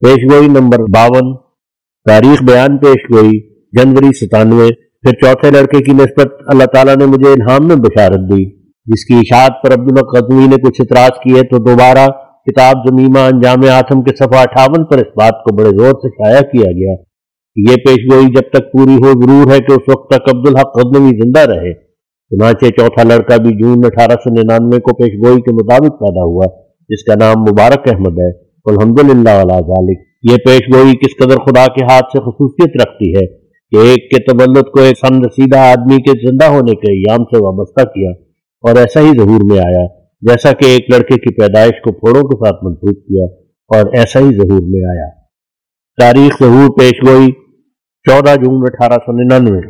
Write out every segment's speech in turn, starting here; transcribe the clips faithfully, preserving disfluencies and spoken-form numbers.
پیشگوئی number باون، تاریخ بیان پیشگوئی جنوری ستانوے۔ پھر چوتھے لڑکے کی نسبت اللہ تعالیٰ نے مجھے الہام میں بشارت دی، جس کی اشاعت پر عبدالحق غزنوی نے کچھ اعتراض کیے تو دوبارہ کتاب زمیمہ انجام آتم کے صفحہ اٹھاون پر اس بات کو بڑے زور سے شائع کیا گیا کہ یہ پیشگوئی جب تک پوری ہو ضرور ہے کہ اس وقت تک عبدالحق غزنوی زندہ رہے۔ چنانچہ چوتھا لڑکا بھی جون اٹھارہ سو ننانوے کو پیشگوئی کے مطابق پیدا ہوا، جس کا نام مبارک احمد ہے۔ الحمدللہ علی ذالک۔ یہ پیشگوئی کس قدر خدا کے ہاتھ سے خصوصیت رکھتی ہے کہ ایک کے تولد کو ایک سن رسیدہ آدمی کے زندہ ہونے کے ایام سے وابستہ کیا، اور ایسا ہی ظہور میں آیا جیسا کہ ایک لڑکے کی پیدائش کو پھوڑوں کے ساتھ منسوخ کیا، اور ایسا ہی ظہور میں آیا۔ تاریخ ظہور پیشگوئی چودہ جون اٹھارہ سو ننانوے۔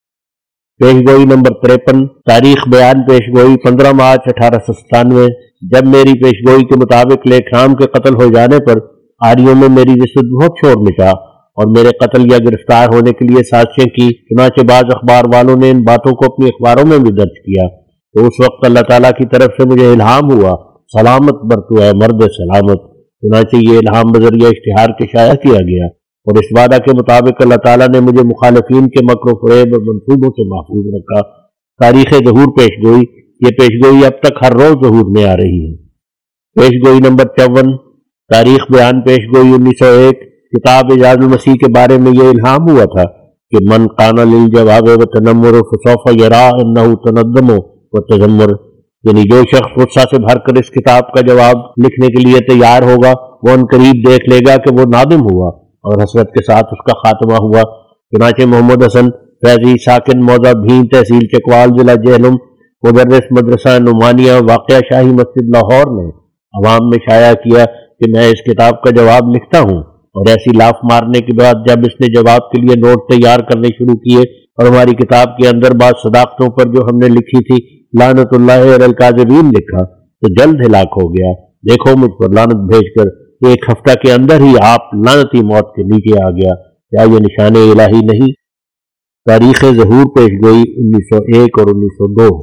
پیشگوئی نمبر تریپن، تاریخ بیان پیشگوئی پندرہ مارچ اٹھارہ سو ستانوے۔ جب میری پیشگوئی کے مطابق لیک رام کے قتل ہو جانے پر آریوں میں میری رشت بہت شور مچا اور میرے قتل یا گرفتار ہونے کے لیے سازشیں کی، چنانچہ بعض اخبار والوں نے ان باتوں کو اپنی اخباروں میں بھی درج کیا۔ تو اس وقت اللہ تعالیٰ کی طرف سے مجھے الہام ہوا، سلامت برتو ہے مرد سلامت۔ چنانچہ یہ الہام بذریعہ اشتہار کے شائع کیا گیا، اور اس وعدہ کے مطابق اللہ تعالیٰ نے مجھے مخالفین کے مکر و فریب اور منصوبوں سے محفوظ رکھا۔ تاریخ ظہور پیشگوئی، یہ پیشگوئی اب تک ہر روز ظہور میں آ رہی ہے۔ پیشگوئی نمبر چون، تاریخ بیان پیشگوئی انیس سو ایک۔ کتاب اعجاز المسیح کے بارے میں یہ الہام ہوا تھا کہ من قان للجواب وتنمر فسوف یرا انہ تندم وتذمر، یعنی جو شخص غصہ سے بھر کر اس کتاب کا جواب لکھنے کے لیے تیار ہوگا وہ ان قریب دیکھ لے گا کہ وہ نادم ہوا اور حسرت کے ساتھ اس کا خاتمہ ہوا۔ چنانچہ محمد حسن فیضی ساکن موضع بھین تحصیل چکوال ضلع جہلم، مدرس مدرسہ نعمانیہ واقعہ شاہی مسجد لاہور نے عوام میں شائع کیا کہ میں اس کتاب کا جواب لکھتا ہوں، اور ایسی لاف مارنے کے بعد جب اس نے جواب کے لیے نوٹ تیار کرنے شروع کیے اور ہماری کتاب کے اندر بعض صداقتوں پر جو ہم نے لکھی تھی لعنت اللہ علی الکاذبین لکھا تو جلد ہلاک ہو گیا۔ دیکھو مجھ پر لعنت بھیج کر ایک ہفتہ کے اندر ہی آپ لعنتی موت کے نیچے آ گیا، کیا یہ نشان الہی نہیں؟ تاریخ ظہور پیشگوئی انیس سو ایک اور انیس سو دو۔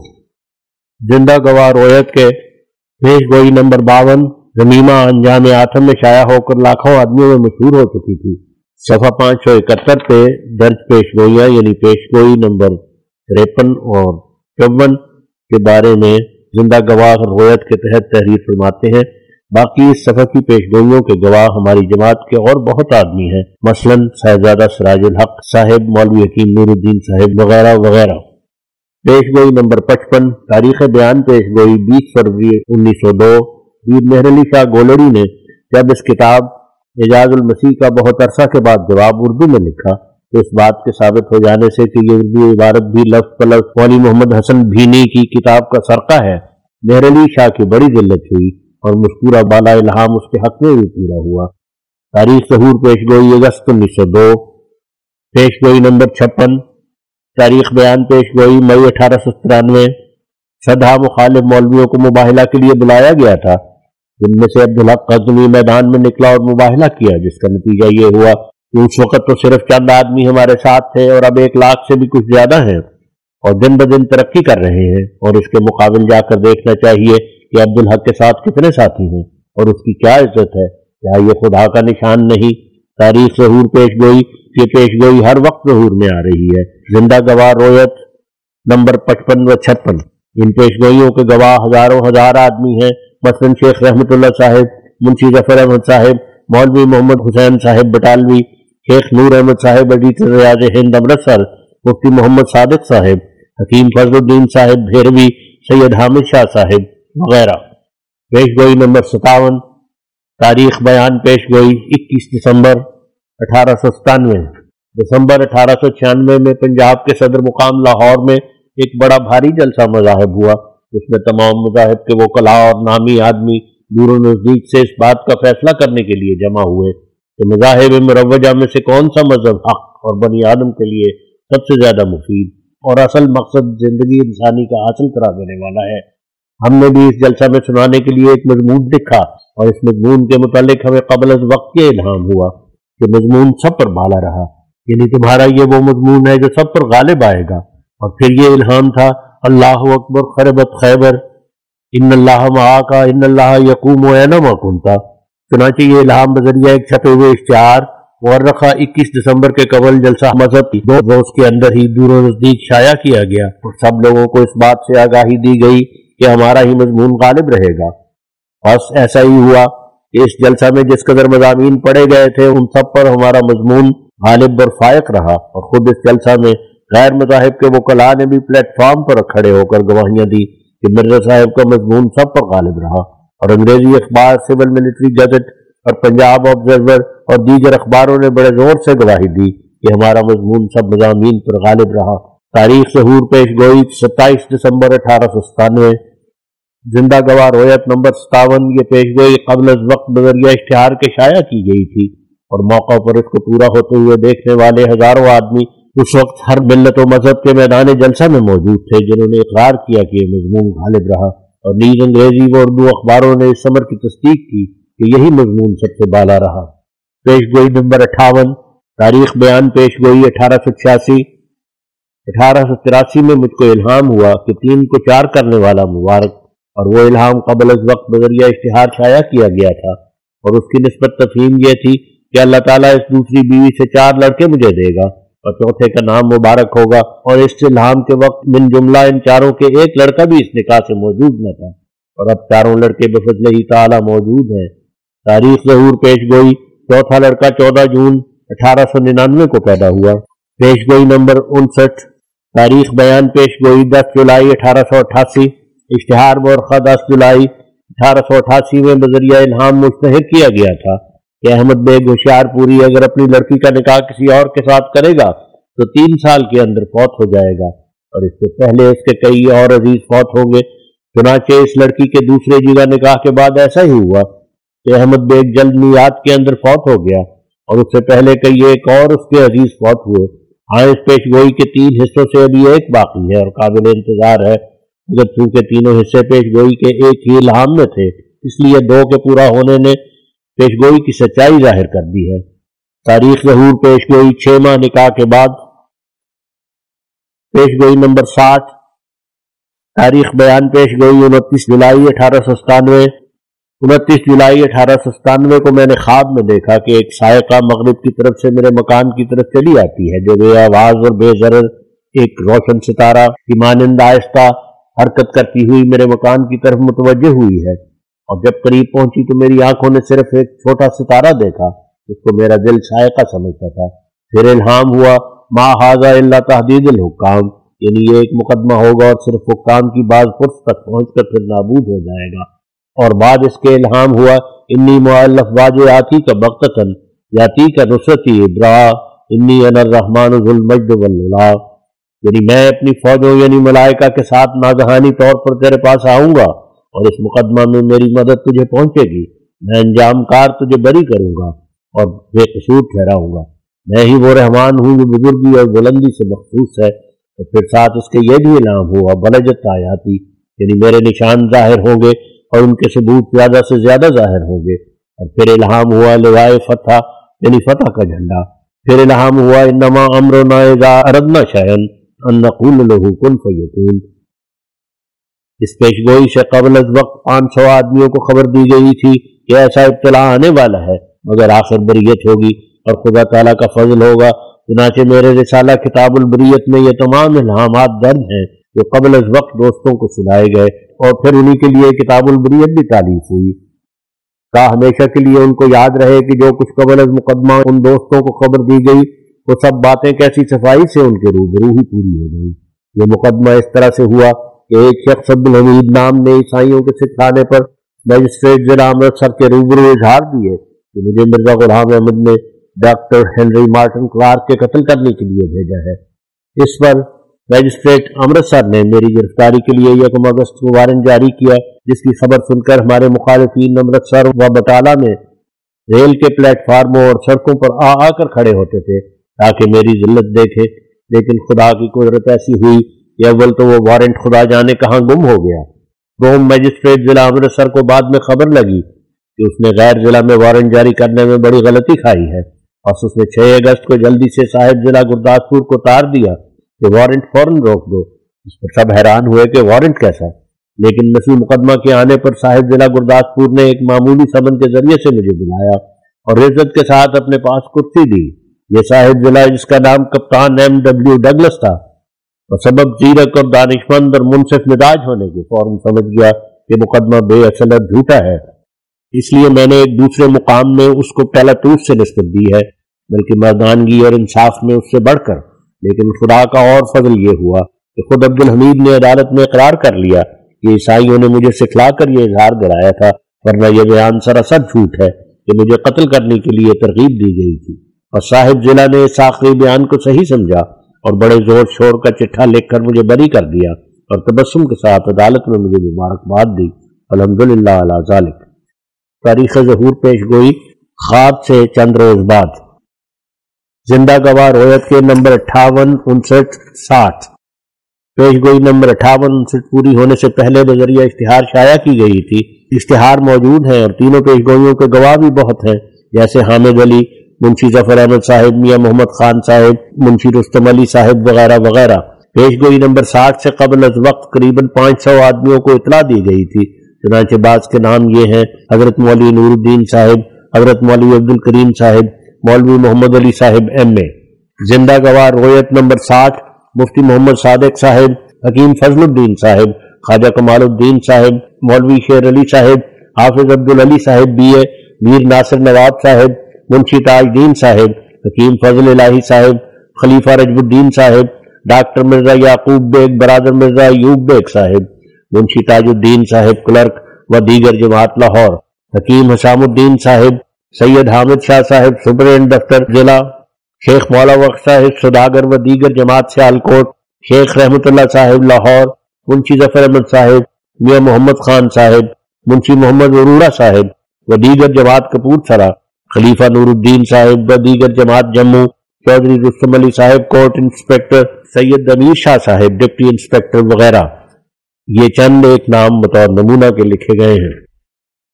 زندہ گواہ رویت کے پیشگوئی نمبر باون، زمیمہ انجام آتم میں شائع ہو کر لاکھوں آدمیوں میں مشہور ہو چکی تھی۔ صفحہ پانچ سو اکہتر پہ درج پیشگوئیاں یعنی پیشگوئی نمبر تریپن اور چون کے بارے میں زندہ گواہ رویت کے تحت تحریر فرماتے ہیں۔ باقی اس صفحہ کی پیشگوئیوں کے گواہ ہماری جماعت کے اور بہت آدمی ہیں، مثلاً صاحبزادہ سراج الحق صاحب، مولوی حکیم نور الدین صاحب وغیرہ وغیرہ۔ پیشگوئی نمبر پچپن، تاریخ بیان پیشگوئی بیس فروری انیس سو دو۔ پیر مہر علی شاہ گولڑی نے جب اس کتاب اعجاز المسیح کا بہت عرصہ کے بعد جواب اردو میں لکھا تو اس بات کے ثابت ہو جانے سے کہ یہ اردو عبارت بھی لفظ پلفظ مولوی محمد حسن بھینی کی کتاب کا سرقہ ہے، مہر علی شاہ کی بڑی ذلت ہوئی اور مذکورہ بالا الہام اس کے حق میں بھی پورا ہوا۔ تاریخ ظہور پیشگوئی اگست انیس سو دو۔ پیشگوئی نمبر چھپن، تاریخ بیان پیشگوئی مئی اٹھارہ سو ترانوے۔ سدھا مخالف مولویوں کو مباہلہ کے لیے بلایا گیا تھا، جن میں سے عبدالحق غزنوی میدان میں نکلا اور مباہلہ کیا، جس کا نتیجہ یہ ہوا کہ اس وقت تو صرف چند آدمی ہمارے ساتھ تھے اور اب ایک لاکھ سے بھی کچھ زیادہ ہیں اور دن بدن ترقی کر رہے ہیں، اور اس کے مقابل جا کر دیکھنا چاہیے کہ عبدالحق کے ساتھ کتنے ساتھی ہیں اور اس کی کیا عزت ہے، کیا یہ خدا کا نشان نہیں؟ تاریخ ظہور پیشگوئی، یہ پیشگوئی ہر وقت ظہور میں آ رہی ہے۔ زندہ گواہ رویت نمبر پچپن و چھپن، ان پیشگوئیوں کے گواہ ہزاروں ہزار آدمی ہیں، مثلاً شیخ رحمت اللہ صاحب، منشی ظفر احمد صاحب، مولوی محمد حسین صاحب بٹالوی، شیخ نور احمد صاحب ایڈیٹر ریاض ہند امرتسر، مفتی محمد صادق صاحب، حکیم فضل الدین صاحب بھیروی، سید حامد شاہ صاحب وغیرہ۔ پیشگوئی نمبر ستاون، تاریخ بیان پیشگوئی اکیس دسمبر اٹھارہ سو ستانوے۔ دسمبر اٹھارہ سو چھیانوے میں پنجاب کے صدر مقام لاہور میں ایک بڑا بھاری جلسہ مذاہب ہوا، جس میں تمام مذاہب کے وکلاء اور نامی آدمی دور و نزدیک سے اس بات کا فیصلہ کرنے کے لیے جمع ہوئے کہ مذاہب مروجہ میں سے کون سا مذہب حق اور بنی آدم کے لیے سب سے زیادہ مفید اور اصل مقصد زندگی انسانی کا حاصل کرا دینے والا ہے۔ ہم نے بھی اس جلسہ میں سنانے کے لیے ایک مضمون لکھا اور اس مضمون کے متعلق ہمیں قبل از وقت یہ الہام ہوا کہ مضمون سب پر بالا رہا، یعنی تمہارا یہ وہ مضمون ہے جو سب پر غالب آئے گا۔ اور پھر یہ الہام تھا اللہ اکبر خربت خیبر، ان اللہ معاک ان اللہ یقوم اینما کنت، चुनाचे ये इल्हाम बजरिया एक छपे हुए इश्तिहार मुअर्रखा इक्कीस दिसंबर के कबल जलसा मजहब की दो रोज के अंदर ही दूर नजदीक शाया किया गया और सब लोगों को इस बात से आगाही दी गई कि हमारा ही मजमून गालिब रहेगा। बस ऐसा ही हुआ कि इस जलसा में जिस कदर मज़ामीन पढ़े गए थे उन सब पर हमारा मजमून गालिब और फायक रहा और खुद इस जलसा में गैर मज़ाहिब के वकला ने भी प्लेटफॉर्म पर खड़े होकर गवाहियां दी कि मिर्जा साहब का मजमून सब पर गालिब रहा। और अंग्रेजी अखबार सिविल मिलिट्री गजट और पंजाब ऑब्जर्वर और दीगर अखबारों ने बड़े जोर से गवाही दी कि हमारा मजमून सब मज़ामीन पर गालिब रहा। तारीख ज़हूर पेश गोई सत्ताईस दिसंबर अठारह सौ सतानवे। जिंदा गवाह रोयत नंबर सतावन। ये पेश गोई कबल अज वक्त बजरिया इश्तिहार के शाया की गई थी और मौका पर इसको पूरा होते हुए देखने वाले हजारों आदमी उस वक्त हर मिल्लत व मजहब के मैदान जलसा में मौजूद थे जिन्होंने इकरार किया कि यह मजमून गालिब रहा। और नीज अंग्रेजी व उर्दू अखबारों ने इस समर की तस्दीक की कि यही मजमून सबसे बाला रहा। पेश गोई नंबर अट्ठावन। तारीख बयान पेश गोई अठारह सौ छियासी। अठारह सौ तिरासी में मुझको इल्हाम हुआ कि तीन को चार करने वाला मुबारक और वो इल्हाम कबल अज वक्त बजरिया इश्तिहार शाया किया गया था और उसकी निस्बत तफहीम यह थी कि अल्लाह ताला इस दूसरी बीवी से चार लड़के मुझे देगा और चौथे का नाम मुबारक होगा। और इस इल्हाम के वक्त मिन जुमला इन चारों के एक लड़का भी इस निकाह से मौजूद न था और अब चारों लड़के बफज़ल ही ताला मौजूद हैं। तारीख ज़हूर पेश गोई चौथा लड़का चौदह जून अठारह सौ निन्यानवे को पैदा हुआ। पेश गोई नंबर उनसठ। तारीख बयान पेश गोई दस जुलाई अठारह सौ अट्ठासी। इश्तिहार मोरखा दस जुलाई अठारह सौ अट्ठासी में बजरिया इल्हाम मुश्तहर किया गया था कि अहमद बेग होशियारपुरी अगर अपनी लड़की का निकाह किसी और के साथ करेगा तो तीन साल के अंदर फौत हो जाएगा और इससे पहले उसके कई और अजीज फौत होंगे। चुनाचे इस लड़की के दूसरे जीवा निकाह के बाद ऐसा ही हुआ कि अहमद बेग जल्द नियात के अंदर फौत हो गया और उससे पहले कई एक और उसके अजीज फौत हुए। हाँ, इस पेश गोई के तीन हिस्सों से अभी एक बाकी है और काबिल इंतजार है मगर चूंकि तीनों हिस्से पेश गोई के एक ही इल्हाम में थे इसलिए दो के पूरा होने ने पेश गोई की सच्चाई जाहिर कर दी है। तारीख ज़हूर पेश गोई छह माह निकाह के बाद। पेश गोई नंबर साठ। तारीख बयान पेश गोई उनतीस जुलाई अठारह सौ सतानवे। उनतीस जुलाई अठारह सौ सतानवे को मैंने ख्वाब में देखा कि एक सायका मगरिब की तरफ से मेरे मकान की तरफ चली आती है जो बेआवाज और बेजरर एक रोशन सितारा की मानंद आहिस्ता हरकत करती हुई मेरे मकान की तरफ मुतवज्जे हुई है और जब करीब पहुंची तो मेरी आंखों ने सिर्फ एक छोटा सितारा देखा जिसको मेरा दिल सायका समझता था। फिर इल्हाम हुआ मा हाजा इल्ला तहदीदुल हुक्काम, यानी ये एक मुकदमा होगा और सिर्फ हुक्काम की बाज फुर्स तक पहुंचकर फिर नाबूद हो जाएगा। और बाद इसके इल्हाम हुआ इन्नी मुअल्लफ वाजे आती का बख्तकन याती का नुसरती इब्रा इन्नी अनर रहमान जुल मज्द वल उला, यानी मैं अपनी फौजों यानी मलाइका के साथ नागहानी तौर पर तेरे पास आऊंगा और इस मुकदमा में मेरी मदद तुझे पहुंचेगी। मैं अंजामकार तुझे बरी करूंगा और बेकसूर ठहराऊंगा। मैं ही वो रहमान हूँ जो बुजुर्गी और बुलंदी से मखसूस है। और फिर साथ उसके ये भी इल्हाम हुआ बलजत आयाती, यानी मेरे निशान जाहिर होंगे और उनके सबूत ज्यादा से ज्यादा जाहिर होंगे। और फिर इल्हाम हुआ लिवाए फतह, यानी फतह का झंडा। फिर इल्हाम हुआ इन्नमा अम्रुना इज़ा अरदना शयअन अन नक़ूल लहू कुन फयकून। इस पेशगोई से कबल अज वक्त पाँच सौ आदमियों को खबर दी गई थी कि ऐसा इब्तिला आने वाला है मगर आखिर बरियत होगी और खुदा ताला का फजल होगा। चुनाचे मेरे रिसाला किताबुल बरियत में ये तमाम इल्हामात दर्ज हैं जो कबल अज वक्त दोस्तों को सुनाए गए और फिर उन्हीं के लिए किताबुल बरियत भी तालीफ हुई। का हमेशा के लिए उनको याद रहे कि जो कुछ कबल अज मुकदमा उन दोस्तों को खबर दी गई वो सब बातें कैसी सफाई से उनके रूबरू ही पूरी हो गई। ये मुकदमा इस तरह से हुआ कि एक शख्स अब्दुल हमीद नाम ने ईसाइयों के सिखाने पर मजिस्ट्रेट जिला अमृतसर के रूबरू इजहार दिए कि मुझे मिर्जा गुलाम अहमद ने डॉक्टर हेनरी मार्टिन क्लार्क के कत्ल करने के लिए भेजा है। इस पर मजिस्ट्रेट अमृतसर ने मेरी गिरफ्तारी के लिए यकम अगस्त को वारंट जारी किया जिसकी खबर सुनकर हमारे मुखालिफिन अमृतसर व बटाला में रेल के प्लेटफार्मों और सड़कों पर आ आकर खड़े होते थे ताकि मेरी जिल्लत देखे। लेकिन खुदा की कुदरत ऐसी हुई कि अव्वल तो वो वारंट खुदा जाने कहाँ गुम हो गया। रोम मजिस्ट्रेट जिला अमृतसर को बाद में खबर लगी कि उसने गैर जिला में वारंट जारी करने में बड़ी गलती खाई है और उसने छह अगस्त को जल्दी से साहिब जिला गुरदासपुर को तार दिया कि वारंट फौरन रोक दो। इस पर सब हैरान हुए कि वारंट कैसा। لیکن نفی مقدمہ کے آنے پر صاحب ضلع گرداسپور نے ایک معمولی سمن کے ذریعے سے مجھے بلایا اور عزت کے ساتھ اپنے پاس کرسی دی۔ یہ صاحب ضلع، جس کا نام کپتان ایم ڈبلیو ڈگلس تھا، اور سبب زیرک اور دانشمند اور منصف مزاج ہونے کے فوراً سمجھ گیا کہ مقدمہ بے اصل اور جھوٹا ہے، اس لیے میں نے ایک دوسرے مقام میں اس کو پیلاٹوس سے نسبت دی ہے، بلکہ مردانگی اور انصاف میں اس سے بڑھ کر۔ لیکن خدا کا اور فضل یہ ہوا کہ خود عبدالحمید نے عدالت میں اقرار کر لیا کہ عیسائیوں نے مجھے سکھلا کر یہ اظہار کرایا تھا، ورنہ یہ بیان سراسر جھوٹ ہے کہ مجھے قتل کرنے کے لیے ترغیب دی گئی تھی۔ اور صاحب ضلع نے اس آخری بیان کو صحیح سمجھا اور بڑے زور شور کا چٹھا لکھ کر مجھے بری کر دیا اور تبسم کے ساتھ عدالت میں مجھے مبارکباد دی۔ الحمدللہ علی ذالک۔ تاریخ ظہور پیش گوئی خواب سے چند روز بعد۔ زندہ گواہ رویت کے نمبر اٹھاون انسٹھ ساٹھ۔ پیش گوئی نمبر اٹھاون انسٹھ پوری ہونے سے پہلے بذریعہ اشتہار شائع کی گئی تھی۔ اشتہار موجود ہیں اور تینوں پیش گوئیوں کے گواہ بھی بہت ہیں، جیسے حامد علی، منشی ظفر احمد صاحب، میاں محمد خان صاحب، منشی رستم علی صاحب وغیرہ وغیرہ۔ پیش گوئی نمبر ساٹھ سے قبل از وقت قریباً پانچ سو آدمیوں کو اطلاع دی گئی تھی، چنانچہ بعض کے نام یہ ہیں: حضرت مولوی نور الدین صاحب، حضرت مولوی عبدالکریم صاحب، مولوی محمد علی صاحب ایم اے۔ زندہ گواہ رویت نمبر ساٹھ: مفتی محمد صادق صاحب، حکیم فضل الدین صاحب، خواجہ کمال الدین صاحب، مولوی شیر علی صاحب، حافظ عبدالعلی صاحب بی اے، میر ناصر نواب صاحب، منشی تاج دین صاحب، حکیم فضل الہی صاحب، خلیفہ رجب الدین صاحب، ڈاکٹر مرزا یعقوب بیگ برادر مرزا ایوب بیگ صاحب، منشی تاج الدین صاحب کلرک و دیگر جماعت لاہور، حکیم حسام الدین صاحب، سید حامد شاہ صاحب سپرنٹینڈنٹ دفتر ضلع، شیخ مولا بخش صاحب سوداگر و دیگر جماعت سیالکوٹ، شیخ رحمت اللہ صاحب لاہور، منشی ظفر احمد صاحب، میاں محمد خان صاحب، منشی محمد اروڑا صاحب و دیگر جماعت کپورتھلا، خلیفہ نور الدین صاحب و دیگر جماعت جموں، چودھری رستم علی صاحب کورٹ انسپکٹر، سید امیر شاہ صاحب ڈپٹی انسپکٹر وغیرہ۔ یہ چند ایک نام بطور نمونہ کے لکھے گئے ہیں۔